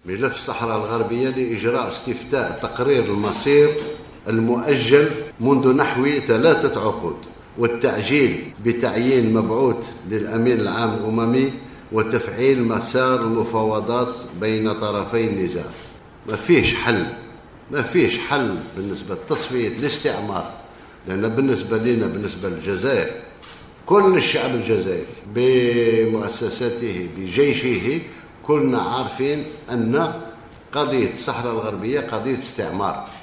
ملف الصحراء الغربية لإجراء استفتاء تقرير المصير المؤجل منذ نحو 3 عقود، والتعجيل بتعيين مبعوث للأمين العام الأممي وتفعيل مسار المفاوضات بين طرفي النزاع. ما فيش حل بالنسبة لتصفية الاستعمار، لأن بالنسبة لنا، بالنسبة للجزائر، كل الشعب الجزائري بمؤسساته بجيشه كلنا عارفين أن قضية الصحراء الغربية قضية استعمار.